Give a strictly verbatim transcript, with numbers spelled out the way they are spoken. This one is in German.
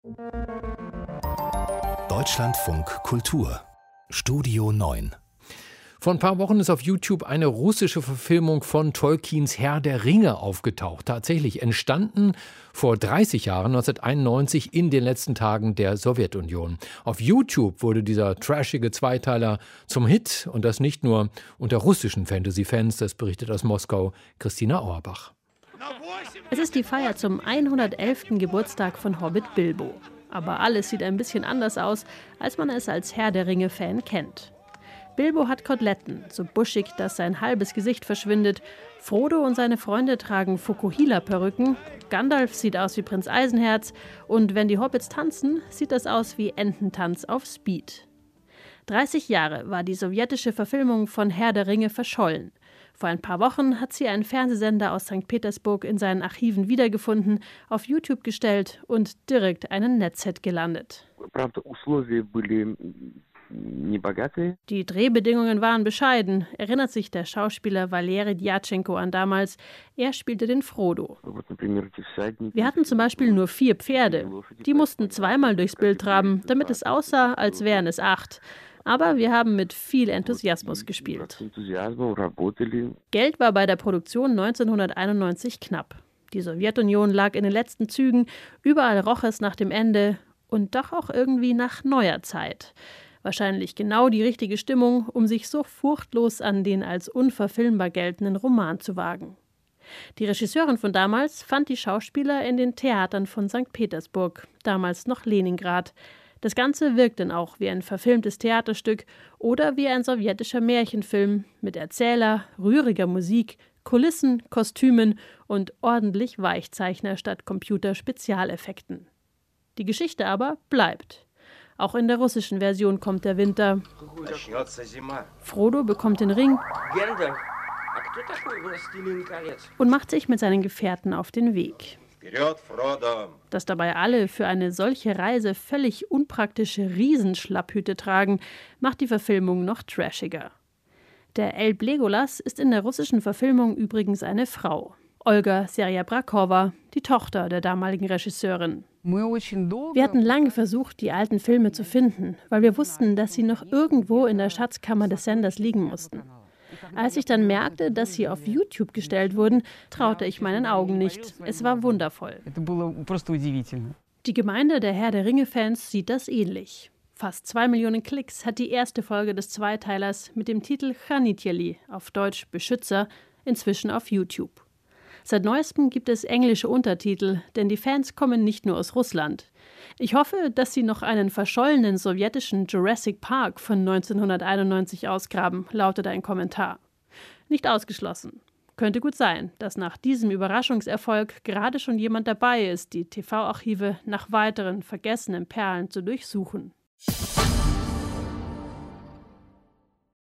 Deutschlandfunk Kultur Studio neun. Vor ein paar Wochen ist auf YouTube eine russische Verfilmung von Tolkiens Herr der Ringe aufgetaucht. Tatsächlich entstanden vor dreißig Jahren, neunzehnhunderteinundneunzig, in den letzten Tagen der Sowjetunion. Auf YouTube wurde dieser trashige Zweiteiler zum Hit, und das nicht nur unter russischen Fantasy-Fans, das berichtet aus Moskau Christina Auerbach. Es ist die Feier zum hundertelften Geburtstag von Hobbit Bilbo. Aber alles sieht ein bisschen anders aus, als man es als Herr der Ringe-Fan kennt. Bilbo hat Koteletten, so buschig, dass sein halbes Gesicht verschwindet. Frodo und seine Freunde tragen Fukuhila-Perücken. Gandalf sieht aus wie Prinz Eisenherz. Und wenn die Hobbits tanzen, sieht das aus wie Ententanz auf Speed. dreißig Jahre war die sowjetische Verfilmung von Herr der Ringe verschollen. Vor ein paar Wochen hat sie ein Fernsehsender aus Sankt Petersburg in seinen Archiven wiedergefunden, auf YouTube gestellt und direkt einen Netzhit gelandet. Die Drehbedingungen waren bescheiden, erinnert sich der Schauspieler Valeri Djatschenko an damals. Er spielte den Frodo. Wir hatten zum Beispiel nur vier Pferde. Die mussten zweimal durchs Bild traben, damit es aussah, als wären es acht. Aber wir haben mit viel Enthusiasmus gespielt. Geld war bei der Produktion neunzehnhunderteinundneunzig knapp. Die Sowjetunion lag in den letzten Zügen, überall roch es nach dem Ende und doch auch irgendwie nach neuer Zeit. Wahrscheinlich genau die richtige Stimmung, um sich so furchtlos an den als unverfilmbar geltenden Roman zu wagen. Die Regisseurin von damals fand die Schauspieler in den Theatern von Sankt Petersburg, damals noch Leningrad. Das Ganze wirkt dann auch wie ein verfilmtes Theaterstück oder wie ein sowjetischer Märchenfilm mit Erzähler, rühriger Musik, Kulissen, Kostümen und ordentlich Weichzeichner statt Computer-Spezialeffekten. Die Geschichte aber bleibt. Auch in der russischen Version kommt der Winter. Frodo bekommt den Ring und macht sich mit seinen Gefährten auf den Weg. Dass dabei alle für eine solche Reise völlig unpraktische Riesenschlapphüte tragen, macht die Verfilmung noch trashiger. Der Elb Legolas ist in der russischen Verfilmung übrigens eine Frau. Olga Serябrakova, die Tochter der damaligen Regisseurin. Wir hatten lange versucht, die alten Filme zu finden, weil wir wussten, dass sie noch irgendwo in der Schatzkammer des Senders liegen mussten. Als ich dann merkte, dass sie auf YouTube gestellt wurden, traute ich meinen Augen nicht. Es war wundervoll. Die Gemeinde der Herr der Ringe-Fans sieht das ähnlich. Fast zwei Millionen Klicks hat die erste Folge des Zweiteilers mit dem Titel Chranitjeli, auf Deutsch Beschützer, inzwischen auf YouTube. Seit neuestem gibt es englische Untertitel, denn die Fans kommen nicht nur aus Russland. Ich hoffe, dass sie noch einen verschollenen sowjetischen Jurassic Park von neunzehnhunderteinundneunzig ausgraben, lautet ein Kommentar. Nicht ausgeschlossen. Könnte gut sein, dass nach diesem Überraschungserfolg gerade schon jemand dabei ist, die T V-Archive nach weiteren vergessenen Perlen zu durchsuchen.